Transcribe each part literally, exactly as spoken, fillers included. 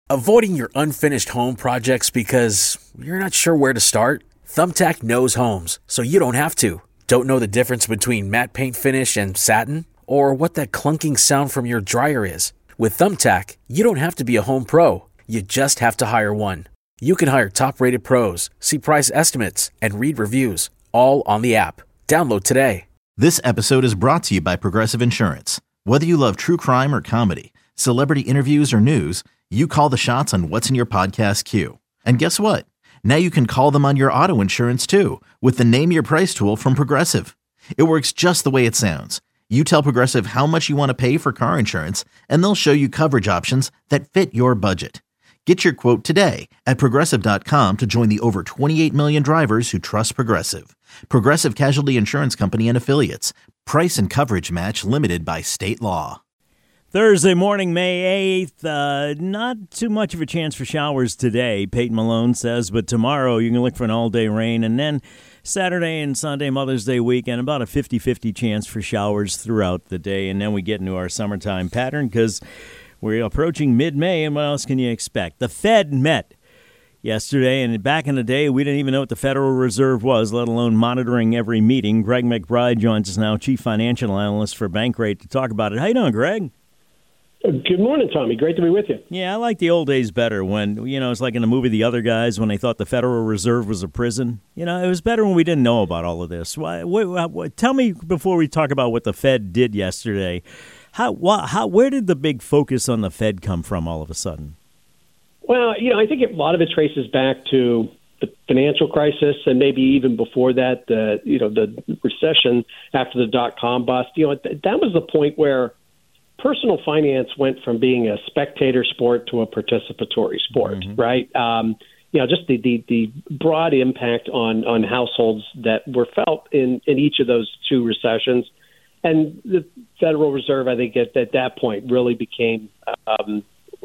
Avoiding your unfinished home projects because you're not sure where to start? Thumbtack knows homes, so you don't have to. Don't know the difference between matte paint finish and satin? Or what that clunking sound from your dryer is? With Thumbtack, you don't have to be a home pro. You just have to hire one. You can hire top-rated pros, see price estimates, and read reviews, all on the app. Download today. This episode is brought to you by Progressive Insurance. Whether you love true crime or comedy, celebrity interviews or news, you call the shots on what's in your podcast queue. And guess what? Now you can call them on your auto insurance too with the Name Your Price tool from Progressive. It works just the way it sounds. You tell Progressive how much you want to pay for car insurance, and they'll show you coverage options that fit your budget. Get your quote today at Progressive dot com to join the over twenty-eight million drivers who trust Progressive. Progressive Casualty Insurance Company and Affiliates. Price and coverage match limited by state law. Thursday morning, May eighth, uh, not too much of a chance for showers today, Peyton Malone says, but tomorrow you can look for an all-day rain, and then Saturday and Sunday, Mother's Day weekend, about a fifty-fifty chance for showers throughout the day, and then we get into our summertime pattern because we're approaching mid-May, and what else can you expect? The Fed met yesterday, and back in the day, we didn't even know what the Federal Reserve was, let alone monitoring every meeting. Greg McBride joins us now, Chief Financial Analyst for Bankrate, to talk about it. How you doing, Greg? Good morning, Tommy. Great to be with you. Yeah, I like the old days better when, you know, it's like in the movie The Other Guys when they thought the Federal Reserve was a prison. You know, it was better when we didn't know about all of this. Why, wh- wh- tell me before we talk about what the Fed did yesterday, how, wh- how, where did the big focus on the Fed come from all of a sudden? Well, you know, I think a lot of it traces back to the financial crisis and maybe even before that, the, you know, the recession after the dot-com bust. You know, that was the point where personal finance went from being a spectator sport to a participatory sport, mm-hmm. right? Um, you know, just the, the, the broad impact on, on households that were felt in, in each of those two recessions. And the Federal Reserve, I think, at, at that point really became, um,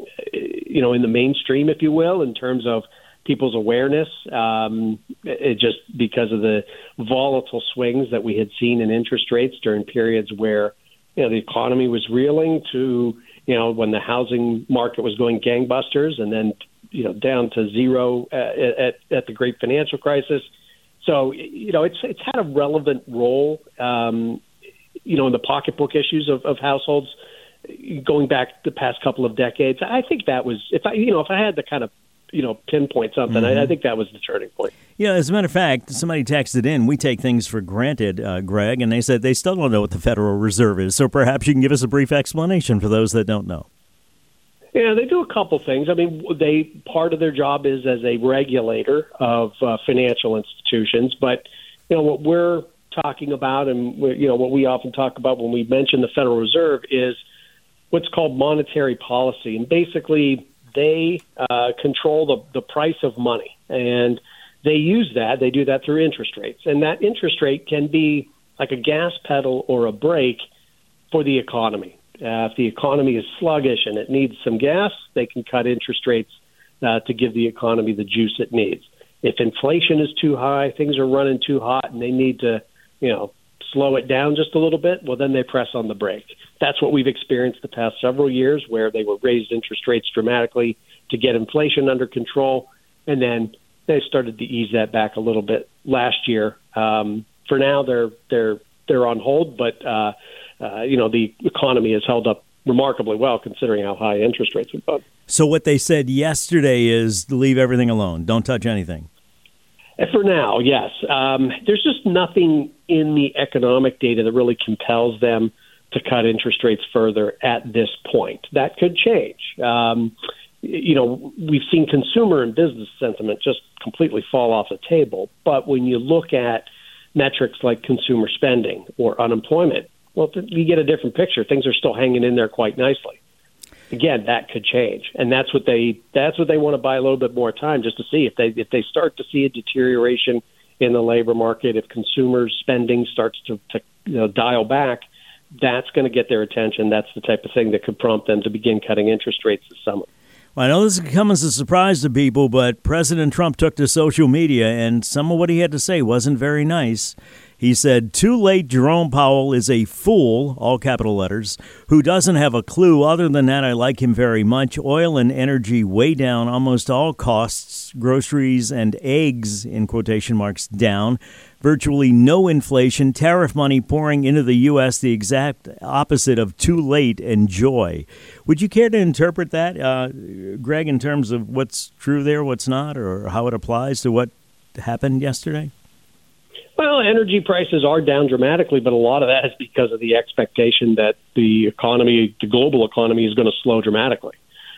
you know, in the mainstream, if you will, in terms of people's awareness, um, it just because of the volatile swings that we had seen in interest rates during periods where you know, the economy was reeling to, you know, when the housing market was going gangbusters and then, you know, down to zero at, at, at the great financial crisis. So, you know, it's it's had a relevant role, um, you know, in the pocketbook issues of, of households going back the past couple of decades. I think that was, if I, you know, if I had to kind of, you know, pinpoint something, mm-hmm. I, I think that was the turning point. Yeah, as a matter of fact, somebody texted in, we take things for granted, uh, Greg, and they said they still don't know what the Federal Reserve is. So perhaps you can give us a brief explanation for those that don't know. Yeah, they do a couple things. I mean, they part of their job is as a regulator of uh, financial institutions. But, you know, what we're talking about and, we're, you know, what we often talk about when we mention the Federal Reserve is what's called monetary policy. And basically, they uh, control the, the price of money, and they use that. They do that through interest rates, and that interest rate can be like a gas pedal or a brake for the economy. Uh, if the economy is sluggish and it needs some gas, they can cut interest rates uh, to give the economy the juice it needs. If inflation is too high, things are running too hot, and they need to, you know, slow it down just a little bit, well, then they press on the brake. That's what we've experienced the past several years, where they were raised interest rates dramatically to get inflation under control, and then they started to ease that back a little bit last year. Um, for now, they're they're they're on hold, but uh, uh, you know, the economy has held up remarkably well considering how high interest rates have gone. So what they said yesterday is leave everything alone, don't touch anything. For now, yes. Um, there's just nothing in the economic data that really compels them to cut interest rates further at this point. That could change. Um, you know, we've seen consumer and business sentiment just completely fall off the table. But when you look at metrics like consumer spending or unemployment, well, you get a different picture. Things are still hanging in there quite nicely. Again, that could change, and that's what they that's what they want to buy a little bit more time just to see if they if they start to see a deterioration in the labor market, if consumer spending starts to, to you know, dial back, that's going to get their attention. That's the type of thing that could prompt them to begin cutting interest rates this summer. Well, I know this comes as a surprise to people, but President Trump took to social media, and some of what he had to say wasn't very nice. He said, too late, Jerome Powell is a fool, all capital letters, who doesn't have a clue. Other than that, I like him very much. Oil and energy way down, almost all costs, groceries and eggs, in quotation marks, down. Virtually no inflation, tariff money pouring into the U S, the exact opposite of too late and joy. Would you care to interpret that, uh, Greg, in terms of what's true there, what's not, or how it applies to what happened yesterday? Well, energy prices are down dramatically, but a lot of that is because of the expectation that the economy, the global economy, is going to slow dramatically.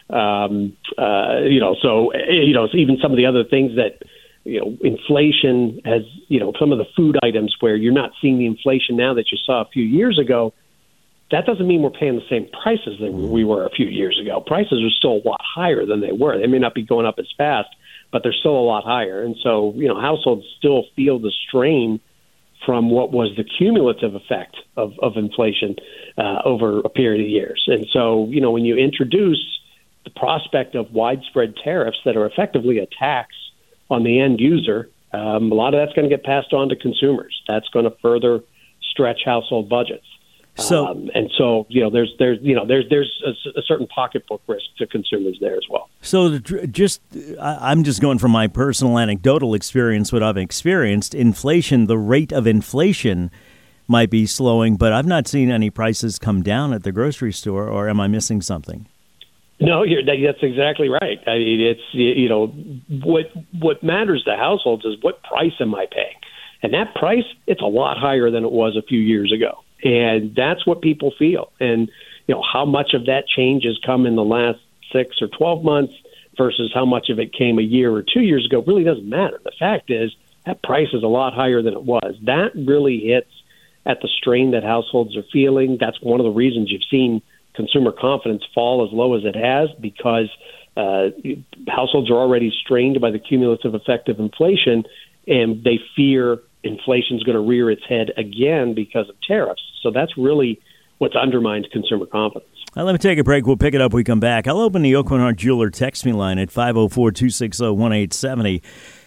Um, uh, you know, so you know, even some of the other things that, you know, inflation has, you know, some of the food items where you're not seeing the inflation now that you saw a few years ago. That doesn't mean we're paying the same prices that we were a few years ago. Prices are still a lot higher than they were. They may not be going up as fast, but they're still a lot higher. And so, you know, households still feel the strain from what was the cumulative effect of, of inflation uh, over a period of years. And so, you know, when you introduce the prospect of widespread tariffs that are effectively a tax on the end user, um, a lot of that's going to get passed on to consumers. That's going to further stretch household budgets. So, um, and so, you know, there's, there's, you know, there's, there's a, a certain pocketbook risk to consumers there as well. So just, I'm just going from my personal anecdotal experience, what I've experienced. Inflation, the rate of inflation might be slowing, but I've not seen any prices come down at the grocery store, or am I missing something? No, you're, that's exactly right. I mean, it's, you know, what, what matters to households is what price am I paying? And that price, it's a lot higher than it was a few years ago. And that's what people feel. And, you know, how much of that change has come in the last six or twelve months versus how much of it came a year or two years ago really doesn't matter. The fact is that price is a lot higher than it was. That really hits at the strain that households are feeling. That's one of the reasons you've seen consumer confidence fall as low as it has, because uh, households are already strained by the cumulative effect of inflation, and they fear inflation is going to rear its head again because of tariffs. So that's really what's undermined consumer confidence. Well, let me take a break. We'll pick it up when we come back. I'll open the Aucoin Hart Jeweler text me line at five oh four, two six oh, one eight seven oh.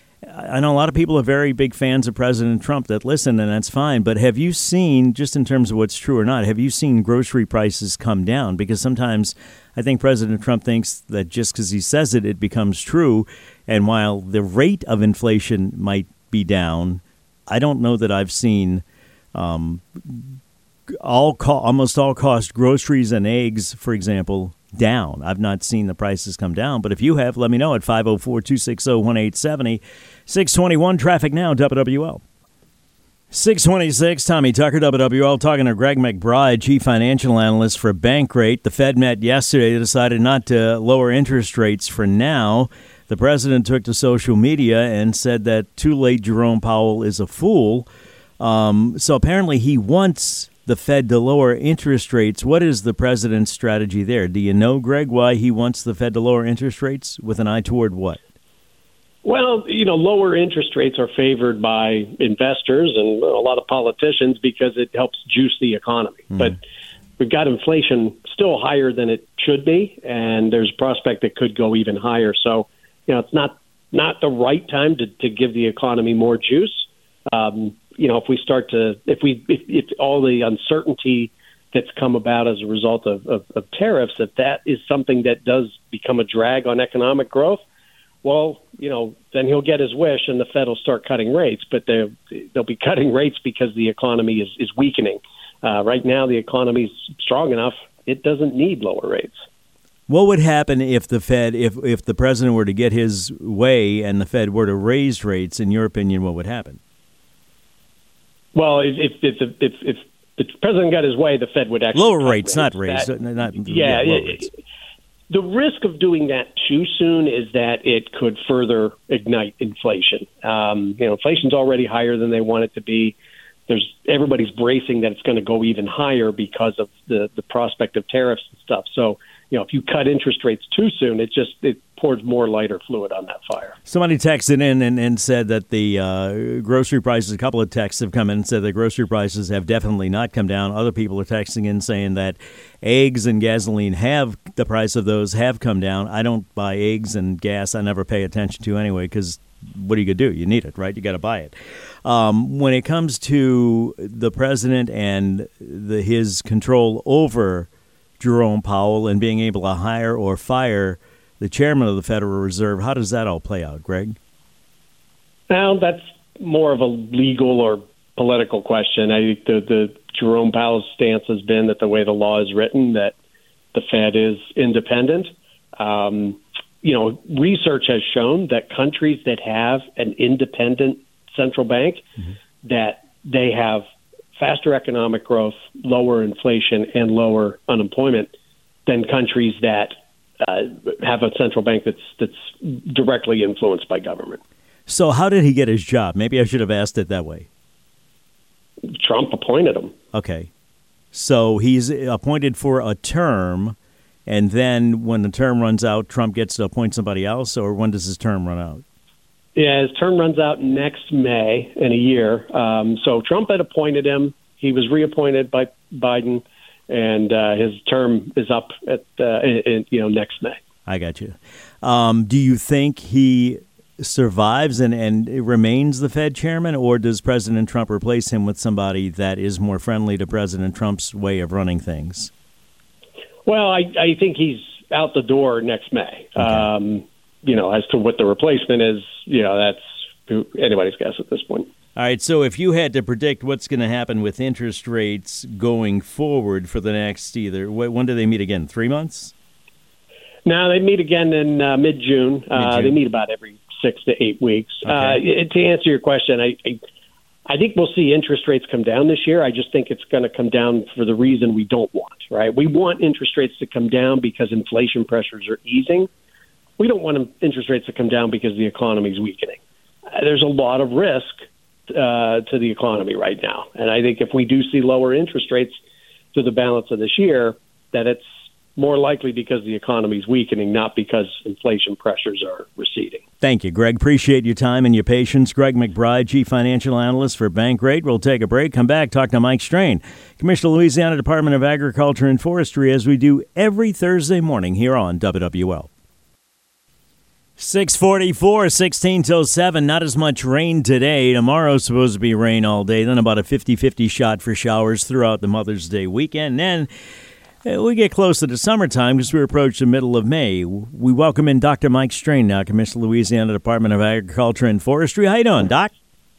I know a lot of people are very big fans of President Trump that listen, and that's fine. But have you seen, just in terms of what's true or not, have you seen grocery prices come down? Because sometimes I think President Trump thinks that just because he says it, it becomes true. And while the rate of inflation might be down, I don't know that I've seen um, all co- almost all cost groceries and eggs, for example, down. I've not seen the prices come down. But if you have, let me know at five oh four, two six oh, one eight seven oh. six twenty-one traffic now, W W L. six twenty-six, Tommy Tucker, W W L, talking to Greg McBride, Chief Financial Analyst for Bankrate. The Fed met yesterday. They decided not to lower interest rates for now. The president took to social media and said that too late, Jerome Powell is a fool. Um, so apparently he wants the Fed to lower interest rates. What is the president's strategy there? Do you know, Greg, why he wants the Fed to lower interest rates with an eye toward what? Well, you know, lower interest rates are favored by investors and a lot of politicians because it helps juice the economy. Mm. But we've got inflation still higher than it should be, and there's a prospect that could go even higher. So, you know, it's not not the right time to, to give the economy more juice. Um, you know, if we start to, if we, if, if all the uncertainty that's come about as a result of, of, of tariffs, if that is something that does become a drag on economic growth, well, you know, then he'll get his wish and the Fed will start cutting rates, but they'll, they'll be cutting rates because the economy is, is weakening. Uh, right now, the economy is strong enough. It doesn't need lower rates. What would happen if the Fed, if, if the president were to get his way and the Fed were to raise rates? In your opinion, what would happen? Well, if if if, if, if the president got his way, the Fed would actually lower rates, rates, not raise. that, not, yeah, yeah it, it, the risk of doing that too soon is that it could further ignite inflation. Um, you know, inflation's already higher than they want it to be. There's everybody's bracing that it's going to go even higher because of the the prospect of tariffs and stuff. So you know, if you cut interest rates too soon, it just it pours more lighter fluid on that fire. Somebody texted in and, and said that the uh, grocery prices, a couple of texts have come in and said the grocery prices have definitely not come down. Other people are texting in saying that eggs and gasoline have, the price of those have come down. I don't buy eggs and gas. I never pay attention to anyway because what are you going to do? You need it, right? You got to buy it. Um, when it comes to the president and the, his control over Jerome Powell and being able to hire or fire the chairman of the Federal Reserve, how does that all play out, Greg? Now, that's more of a legal or political question. I think the, the Jerome Powell's stance has been that the way the law is written, that the Fed is independent. Um, you know, research has shown that countries that have an independent central bank, mm-hmm. that they have faster economic growth, lower inflation, and lower unemployment than countries that uh, have a central bank that's that's directly influenced by government. So how did he get his job? Maybe I should have asked it that way. Trump appointed him. Okay. So he's appointed for a term, and then when the term runs out, Trump gets to appoint somebody else, or when does his term run out? Yeah, his term runs out next May in a year. Um, so Trump had appointed him. He was reappointed by Biden, and uh, his term is up at uh, in, in, you know next May. I got you. Um, do you think he survives and, and remains the Fed chairman, or does President Trump replace him with somebody that is more friendly to President Trump's way of running things? Well, I, I think he's out the door next May. Okay. Um, you know, as to what the replacement is, you know, that's anybody's guess at this point. All right, so if you had to predict what's going to happen with interest rates going forward for the next either, when do they meet again, three months? No, they meet again in uh, mid-June. Uh, they meet about every six to eight weeks. Okay. Uh, to answer your question, I, I I think we'll see interest rates come down this year. I just think it's going to come down for the reason we don't want, right? We want interest rates to come down because inflation pressures are easing. We don't want interest rates to come down because the economy is weakening. Uh, there's a lot of risk uh, to the economy right now. And I think if we do see lower interest rates through the balance of this year, that it's more likely because the economy is weakening, not because inflation pressures are receding. Thank you, Greg. Appreciate your time and your patience. Greg McBride, Chief Financial Analyst for Bankrate. We'll take a break, come back, talk to Mike Strain, Commissioner, Louisiana Department of Agriculture and Forestry, as we do every Thursday morning here on W W L. six forty-four, sixteen till seven. Not as much rain today. Tomorrow's supposed to be rain all day. Then about a fifty-fifty shot for showers throughout the Mother's Day weekend. Then we get close to the summertime because we approach the middle of May. We welcome in Doctor Mike Strain now, Commissioner, Louisiana Department of Agriculture and Forestry. How you doing, Doc?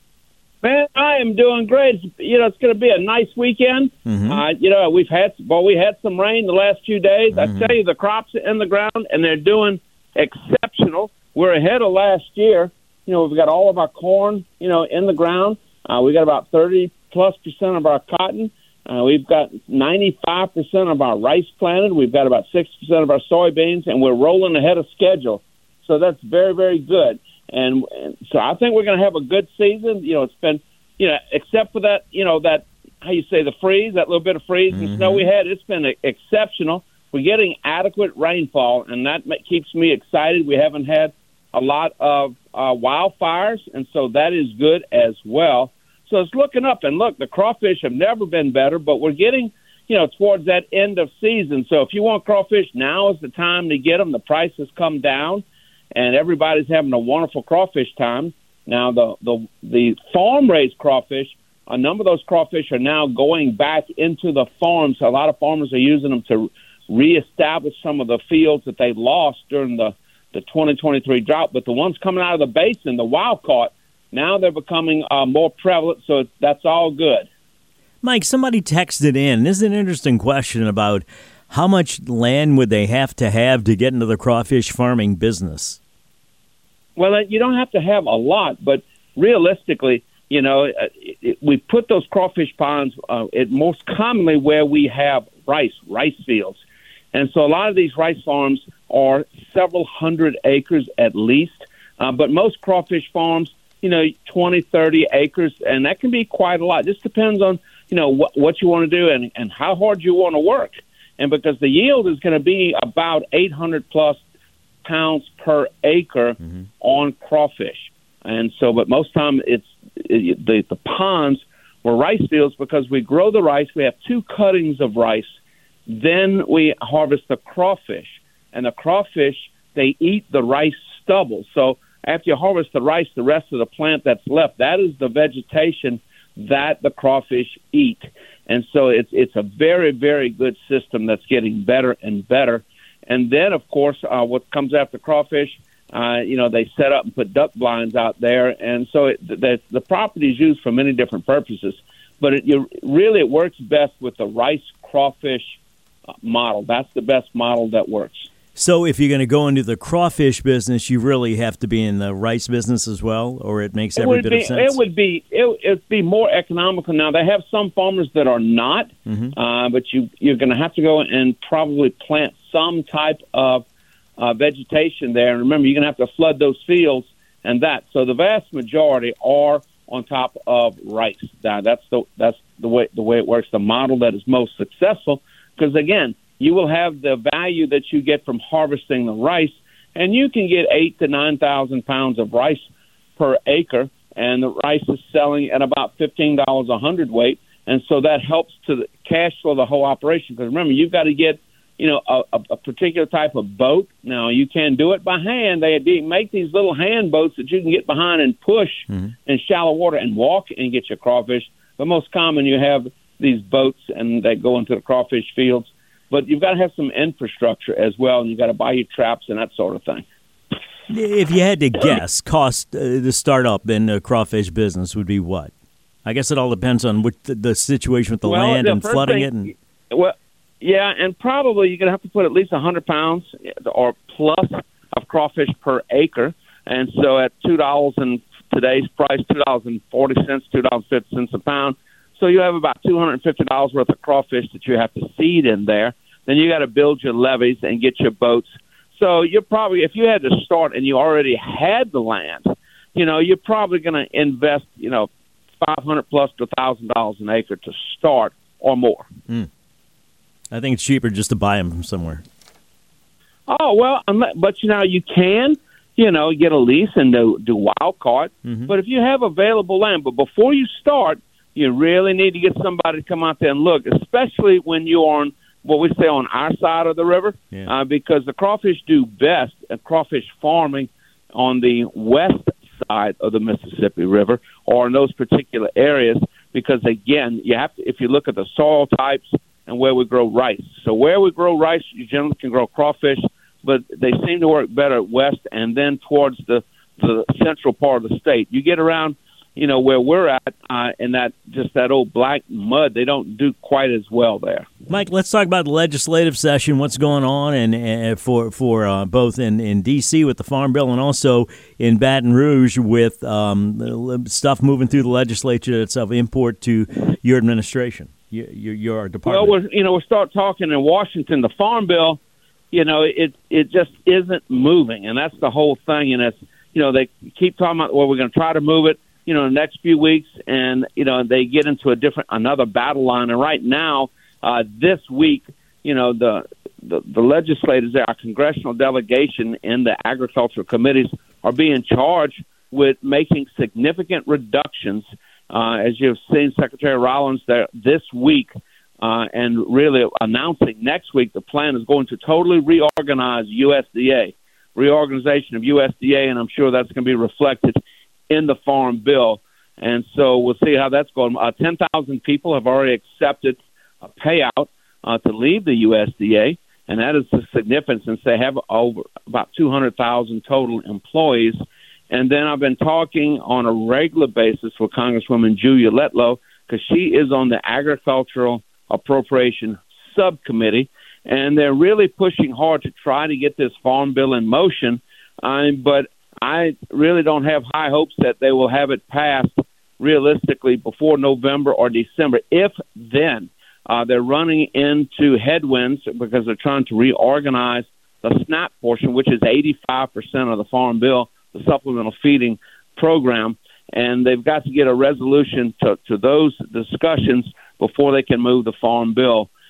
Man, I am doing great. You know, it's going to be a nice weekend. Mm-hmm. Uh, you know, we've had well, we had some rain the last few days. Mm-hmm. I tell you, the crops are in the ground and they're doing exceptional. We're ahead of last year. You know, we've got all of our corn, you know, in the ground. Uh, we got about thirty plus percent of our cotton. Uh, we've got ninety-five percent of our rice planted. We've got about sixty percent of our soybeans, and we're rolling ahead of schedule. So that's very, very good. And, and so I think we're going to have a good season. You know, it's been, you know, except for that, you know, that, how you say, the freeze, that little bit of freeze mm-hmm. and snow we had, it's been exceptional. We're getting adequate rainfall, and that keeps me excited. We haven't had a lot of uh, wildfires, and so that is good as well. So it's looking up, and look, the crawfish have never been better, but we're getting, you know, towards that end of season. So if you want crawfish, now is the time to get them. The price has come down, and everybody's having a wonderful crawfish time. Now, the the, the farm-raised crawfish, a number of those crawfish are now going back into the farms. A lot of farmers are using them to reestablish some of the fields that they lost during the, the twenty twenty-three drought. But the ones coming out of the basin, the wild-caught, now they're becoming uh, more prevalent, so that's all good. Mike, somebody texted in. This is an interesting question about how much land would they have to have to get into the crawfish farming business? Well, you don't have to have a lot, but realistically, you know, it, it, we put those crawfish ponds uh, it most commonly where we have rice, rice fields. And so a lot of these rice farms are several hundred acres at least, uh, but most crawfish farms, you know, twenty, thirty acres, and that can be quite a lot. It just depends on, you know, what, what you want to do and, and how hard you want to work. And because the yield is going to be about eight hundred plus pounds per acre mm-hmm. on crawfish. And so, but most time it's it, the, the ponds were rice fields because we grow the rice. We have two cuttings of rice. Then we harvest the crawfish. And the crawfish, they eat the rice stubble. So after you harvest the rice, the rest of the plant that's left, that is the vegetation that the crawfish eat. And so it's it's a very, very good system that's getting better and better. And then, of course, uh, what comes after crawfish, uh, you know, they set up and put duck blinds out there. And so it, the, the property is used for many different purposes. But it, you, really it works best with the rice crawfish uh, model. That's the best model that works. So if you're going to go into the crawfish business, you really have to be in the rice business as well, or it makes every it bit be, of sense? It would be it it'd be more economical. Now, they have some farmers that are not, mm-hmm. uh, but you, you're going to have to go and probably plant some type of uh, vegetation there. And remember, you're going to have to flood those fields and that. So the vast majority are on top of rice. Now, that's the that's the way the way it works, the model that is most successful, because, again, you will have the value that you get from harvesting the rice, and you can get eight to nine thousand pounds of rice per acre, and the rice is selling at about fifteen dollars a hundredweight, and so that helps to the cash flow the whole operation. Because remember, you've got to get, you know, a, a, a particular type of boat. Now, you can do it by hand. They make these little hand boats that you can get behind and push mm-hmm. in shallow water and walk and get your crawfish. But most common, you have these boats, and they go into the crawfish fields. But you've got to have some infrastructure as well, and you've got to buy your traps and that sort of thing. If you had to guess, cost uh, to start up in the crawfish business would be what? I guess it all depends on what the, the situation with the well, land the and flooding thing, it. And well, yeah, and probably you're going to have to put at least one hundred pounds or plus of crawfish per acre. And so at two dollars in today's price, two dollars and forty cents, two dollars and fifty cents a pound, so you have about two hundred fifty dollars worth of crawfish that you have to seed in there. Then you got to build your levees and get your boats. So you're probably, if you had to start and you already had the land, you know, you're probably going to invest, you know, five hundred plus to one thousand dollars an acre to start or more. Mm. I think it's cheaper just to buy them from somewhere. Oh, well, but, you know, you can, you know, get a lease and do, do wild caught. Mm-hmm. But if you have available land, but before you start, you really need to get somebody to come out there and look, especially when you're on what we say on our side of the river, yeah. uh, because the crawfish do best at crawfish farming on the west side of the Mississippi River or in those particular areas, because, again, you have to, if you look at the soil types and where we grow rice. So where we grow rice, you generally can grow crawfish, but they seem to work better at west and then towards the, the central part of the state. You get around, you know, where we're at, uh, in that just that old black mud, they don't do quite as well there. Mike, let's talk about the legislative session, what's going on, and, and for for uh, both in, in D C with the Farm Bill and also in Baton Rouge with um, stuff moving through the legislature that's of import to your administration, your, your, your department. Well, we're, you know, we'll start talking in Washington. The Farm Bill, you know, it it just isn't moving, and that's the whole thing. And it's, you know, they keep talking about, well, we're going to try to move it, you know, in the next few weeks, and, you know, they get into a different, another battle line. And right now, uh, this week, you know, the, the, the legislators there, our congressional delegation in the agricultural committees are being charged with making significant reductions, uh, as you've seen Secretary Rollins there this week, uh, and really announcing next week the plan is going to totally reorganize U S D A, reorganization of U S D A, and I'm sure that's going to be reflected in the Farm Bill. And so we'll see how that's going. Uh, ten thousand people have already accepted a payout uh, to leave the U S D A, and that is significant since they have over about two hundred thousand total employees. And then I've been talking on a regular basis with Congresswoman Julia Letlow, because she is on the Agricultural Appropriation Subcommittee, and they're really pushing hard to try to get this Farm Bill in motion. Uh, but I really don't have high hopes that they will have it passed realistically before November or December. If then, uh, they're running into headwinds because they're trying to reorganize the SNAP portion, which is eighty-five percent of the Farm Bill, the supplemental feeding program, and they've got to get a resolution to, to those discussions before they can move the Farm Bill.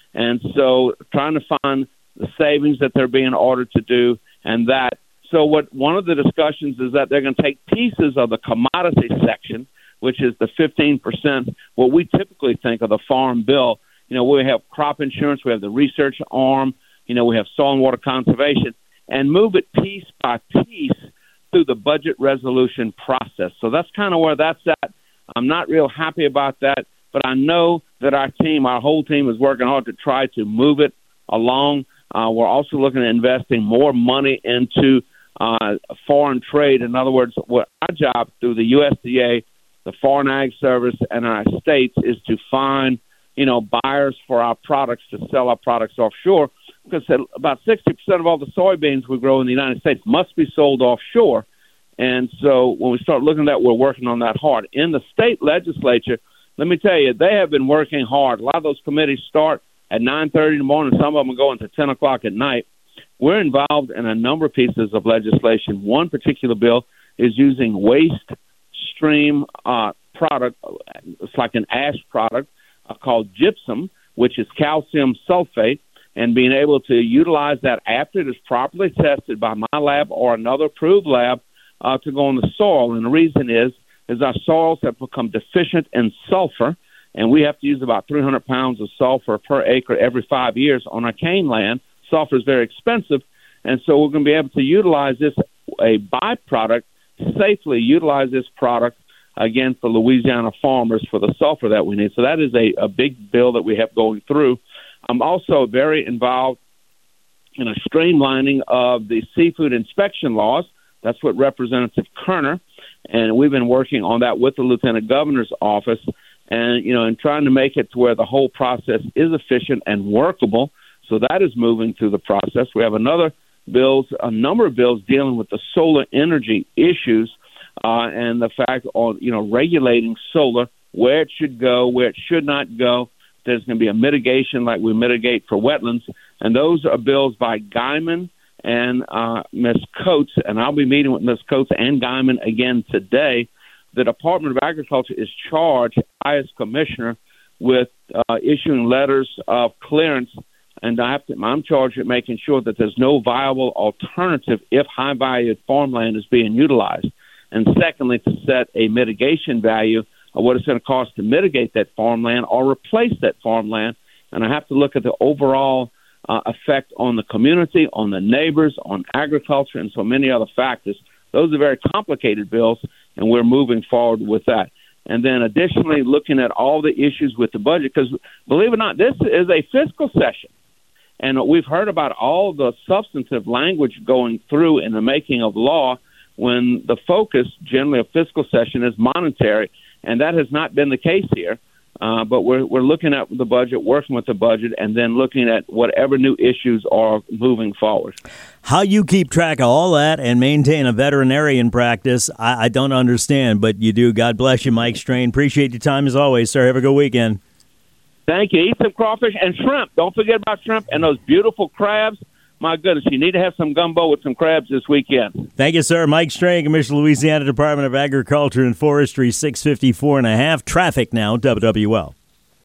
And so trying to find the savings that they're being ordered to do and that. So what one of the discussions is that they're going to take pieces of the commodity section, which is the fifteen percent, what we typically think of the farm bill. You know, we have crop insurance, we have the research arm, you know, we have soil and water conservation, and move it piece by piece through the budget resolution process. So that's kind of where that's at. I'm not real happy about that, but I know that our team, our whole team is working hard to try to move it along. Uh, we're also looking at investing more money into uh, foreign trade. In other words, what our job through the U S D A, the Foreign Ag Service, and our states is to find, you know, buyers for our products to sell our products offshore, because about sixty percent of all the soybeans we grow in the United States must be sold offshore. And so when we start looking at that, we're working on that hard. In the state legislature, let me tell you, they have been working hard. A lot of those committees start at nine thirty in the morning. Some of them go into ten o'clock at night. We're involved in a number of pieces of legislation. One particular bill is using waste stream uh, product. It's like an ash product uh, called gypsum, which is calcium sulfate, and being able to utilize that after it is properly tested by my lab or another approved lab uh, to go on the soil. And the reason is, is our soils have become deficient in sulfur, and we have to use about three hundred pounds of sulfur per acre every five years on our cane land. Sulfur is very expensive, and so we're going to be able to utilize this, a byproduct, safely utilize this product, again, for Louisiana farmers for the sulfur that we need. So that is a, a big bill that we have going through. I'm also very involved in a streamlining of the seafood inspection laws. That's what Representative Kerner, and we've been working on that with the Lieutenant Governor's office, and, you know, and trying to make it to where the whole process is efficient and workable. So that is moving through the process. We have another bills, a number of bills dealing with the solar energy issues uh, and the fact on, you know, regulating solar, where it should go, where it should not go. There's going to be a mitigation like we mitigate for wetlands. And those are bills by Guyman and uh, Miz Coates, and I'll be meeting with Miz Coates and Guyman again today. The Department of Agriculture is charged, I as commissioner, with uh, issuing letters of clearance, and I have to, I'm charged with making sure that there's no viable alternative if high-valued farmland is being utilized. And secondly, to set a mitigation value of what it's going to cost to mitigate that farmland or replace that farmland. And I have to look at the overall uh, effect on the community, on the neighbors, on agriculture, and so many other factors. Those are very complicated bills, and we're moving forward with that. And then additionally, looking at all the issues with the budget, because believe it or not, this is a fiscal session. And we've heard about all the substantive language going through in the making of law when the focus generally of fiscal session is monetary, and that has not been the case here. Uh, but we're we're looking at the budget, working with the budget, and then looking at whatever new issues are moving forward. How you keep track of all that and maintain a veterinarian practice, I, I don't understand, but you do. God bless you, Mike Strain. Appreciate your time as always, sir. Have a good weekend. Thank you. Eat some crawfish and shrimp. Don't forget about shrimp and those beautiful crabs. My goodness, you need to have some gumbo with some crabs this weekend. Thank you, sir. Mike Strain, Commissioner, Louisiana Department of Agriculture and Forestry, six fifty-four and a half. Traffic now, W W L.